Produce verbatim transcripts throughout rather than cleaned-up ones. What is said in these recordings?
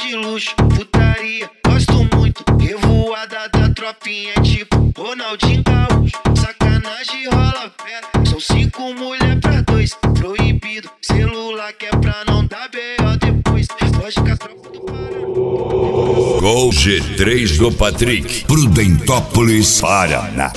de luxo, putaria, gosto muito. Revoada da tropinha, tipo Ronaldinho Gaúcho. Sacanagem rola pera, são cinco mulher pra dois. Proibido, celular que é pra não dar B O depois. Foge com a tropa do Paraná. Gol G três do Patrick, Prudentópolis, Paraná.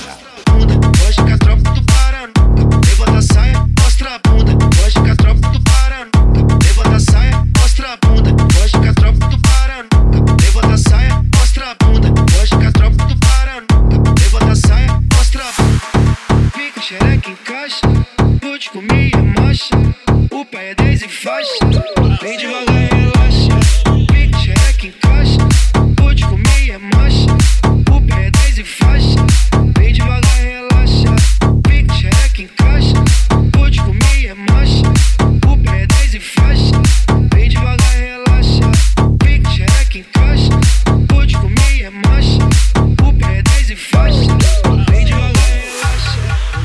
Foge com a tropa do Paraná. Levanta a saia, mostra a bunda. Foge com a tropa do Paraná. Levanta a saia, mostra a bunda. Foge com a tropa do Paraná. Levanta a saia, mostra a bunda. Foge com a tropa do Paraná. Levanta a saia, mostra a bunda. Fica xereca em caixa, pode comer e marcha. O pai é dez e faixa, vem devagar e relaxa. Fica xereca em caixa, pode comer e marcha. O pai é dez e faixa, vem devagar e relaxa. Fica xereca em caixa, pode comer e marcha. O pai é dez e faixa, vem devagar e relaxa. Fica xereca em caixa, pode comer e marcha. O pai é dez e faixa, vem devagar e relaxa.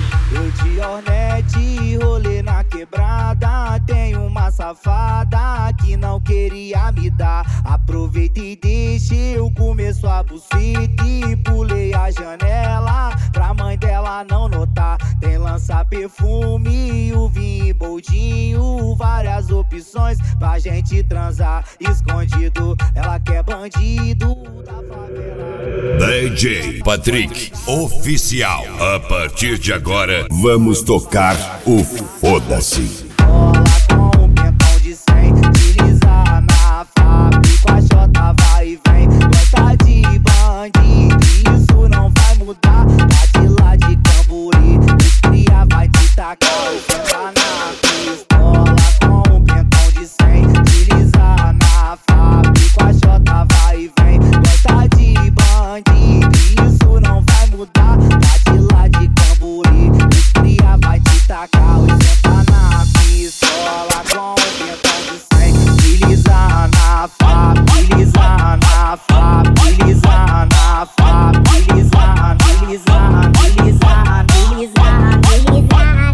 Eu de Hornet, rolê na quebrada. Tem uma safada que não queria me dar. Aproveita e deixa eu comer sua buceta. E pulei a janela pra mãe dela não notar. Tem lança-perfume, o vinho boldinho. Várias opções pra gente transar escondido. Ela quer bandido da favela. D J Patrick, oficial. A partir de agora, vamos tocar o Foda-se. Cola com um pentão de cem, deslizar na fábrica, com a Jota vai e vem. Gosta de bandido, isso não vai mudar. Bate lá de Camburi, os cria vai te tacar. Senta na pistola com um pentão de cem, deslizar na fábrica, com a Jota vai e vem. Gosta de bandido, isso não vai mudar. Bate lá de Camburi, os cria vai te tacar. Senta na pistola com um pentão de cem, deslizar na fábrica, deslizar na fábrica, deslizar na fábrica, deslizar, deslizar, deslizar, deslizar, deslizar,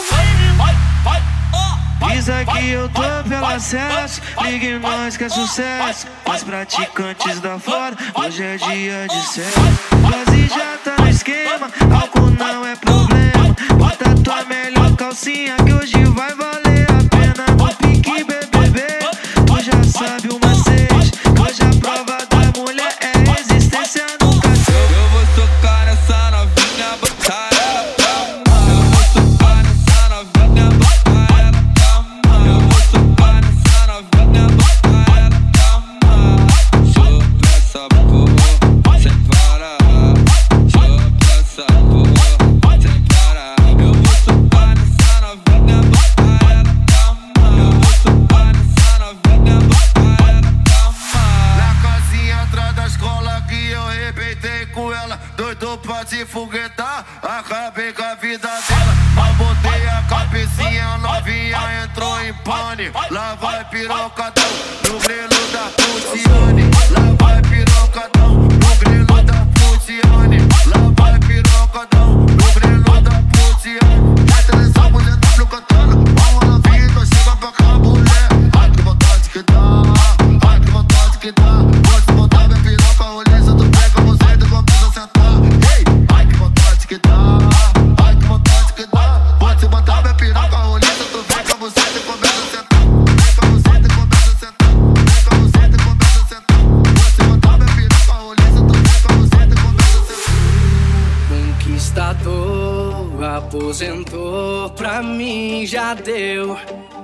deslizar. Diz aqui eu tô pelo acesso, liga em nós que é sucesso. Os praticantes da fora, hoje é dia de sexo. Quase já tá no esquema, álcool não é problema. Bota tua melhor calcinha que hoje vai valer a pena. No pique B B B, tu já sabe o macete. Hoje a prova da mulher é resistência no cacete. Eu vou socar nessa novinha, botar ela pra mamar. Eu vou socar nessa novinha, botar ela pra mamar. Eu vou socar nessa novinha, botar ela pra mamar. Sopra essa porra, sem parar. Sopra essa porra, sem parar. Eu vou socar nessa novinha, botar ela pra mamar. Eu vou socar nessa novinha, botar ela pra mamar. Na casinha atrás da escola que eu arrebentei com ela. Doido pra se foguetar, acabei com a vida dela. Mas botei a cabecinha, novinha entrou em pane. Lá vai pirocadão, no grelo da Puciane. Lá vai pirocadão, no grelo da Puciane. Lá vai pirocadão, no grelo da Puciane. Meta nessa mulher W cantando, vamos na vida, chega pra cá, mulher. Ai que vontade que dá, ai que vontade que dá. Pode botar minha piroca, roliça, tu pega você, tu começa a sentar. Ei, ai que vontade que dá, ai que vontade que dá. Pode botar minha piroca, roliça, tu vem com você, tu começa a sentar. Vem com você, tu começa a sentar. Vem com você, tu começa a sentar. Pode botar minha piroca, roliça, tu vem com você, tu começa a sentar. Conquistador, aposentou, pra mim já deu.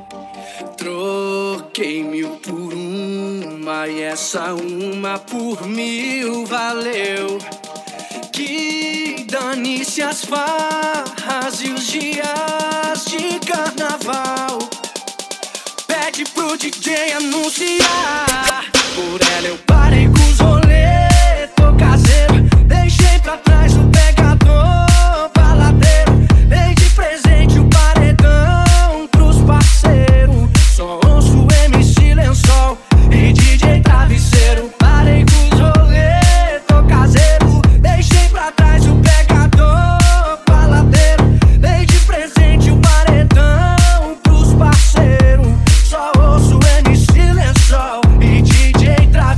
Troquei mil por uma e essa uma por mil valeu. Que dane-se as farras e os dias de carnaval. Pede pro D J anunciar. Por ela eu parei com os rolê, tô caseiro. Deixei pra trás o pegador, baladeiro. Dei de presente o paredão pros parceiros. Só ouço M C Lençol e D J Travesseiro. Parei com os rolê, tô caseiro. Deixei pra trás o pegador, baladeiro. Dei de presente o paredão pros parceiros. Só ouço M C Lençol e D J Travesseiro.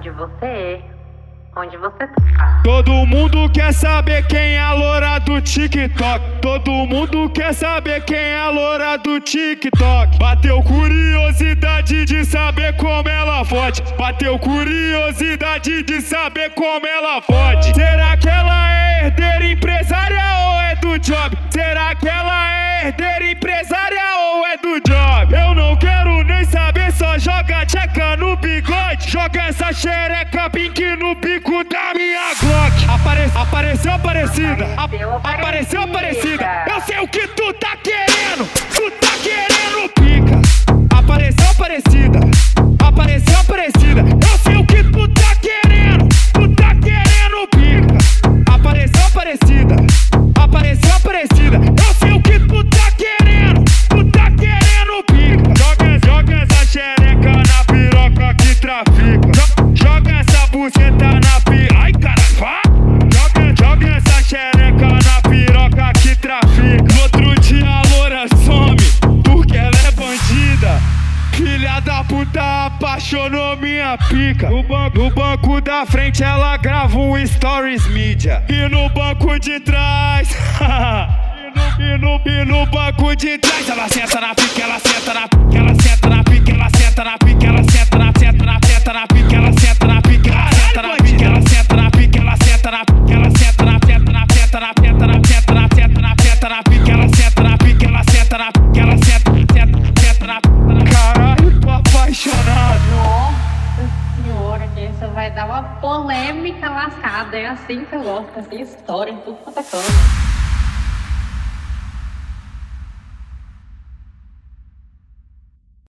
onde você, onde você tá. Todo mundo quer saber quem é a loura do TikTok. Todo mundo quer saber quem é a loura do TikTok. Bateu curiosidade de saber como ela fode. Bateu curiosidade de saber como ela fode. Será que ela é herdeira empresária ou é do job? Será que ela é herdeira empresária ou é do job? Eu não quero nem saber, só joga tcheca no bigode. Joga essa xereca pink no bico da minha Glock. Apare apareceu Aparecida, Apareceu A apareceu Aparecida. Aparecida. Eu sei o que tu tá querendo, tu tá querendo pica. Apareceu Aparecida, apareceu Aparecida. Eu sei o que tu tá querendo, tu tá querendo pica. Apareceu Aparecida, apareceu Aparecida. Eu sei o que tu tá querendo, tu tá querendo pica. Joga, joga essa xereca na piroca que trafica. Jo- Joga essa buceta na piroca. Ai, cara, vá! Joga, joga essa xereca na piroca que trafica. No outro dia a loura some, porque ela é bandida. Filha da puta apaixonou minha pica. No banco, no banco da frente ela grava um stories mídia. E no banco de trás E no, e no, e no banco de trás ela senta na pica, ela senta na pica, ela senta na pica, ela senta na pica, ela senta na senta na senta na pica, ela senta na pica, ela senta na pica, ela senta na pica, ela senta na pica, ela senta na senta na senta na senta na senta na senta na senta na pica, ela senta na pica, ela senta na pica, ela senta senta senta na. Caralho, tô apaixonado. Nossa senhora, que isso vai dar uma polêmica lascada. É assim que eu gosto, assim, história, tudo quanto é canto.